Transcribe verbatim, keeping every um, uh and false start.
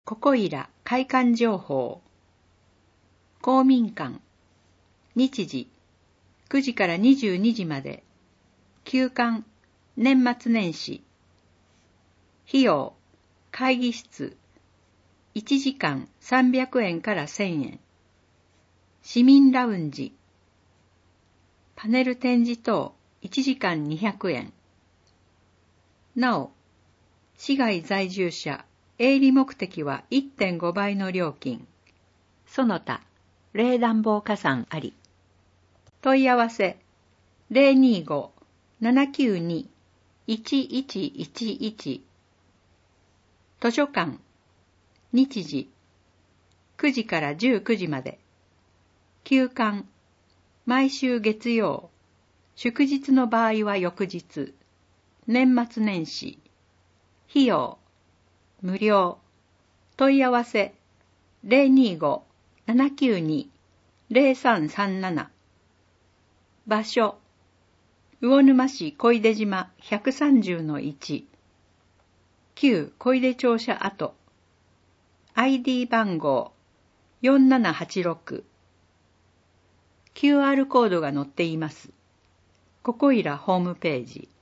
ここいら会館情報。公民館。日時くじからにじゅうにじまで。休館。年末年始。費用。会議室。いちじかんさんびゃくえんからせんえん。市民ラウンジ。パネル展示等いちじかんにひゃくえん。なお、市外在住者、営利目的は いってんご 倍の料金。その他、冷暖房加算あり。問い合わせ、ゼロにーごー ななきゅうにー いちいちいちいち。図書館。日時くじからじゅうくじまで。休館。毎週月曜。祝日の場合は翌日。年末年始。費用。無料。問い合わせ。ゼロにーごー ななきゅうにー ゼロさんさんなな。場所。魚沼市小出島ひゃくさんじゅうのいち。旧小出庁舎跡。アイディー 番号よんななはちろく。キューアール コードが載っています。ここいらホームページ。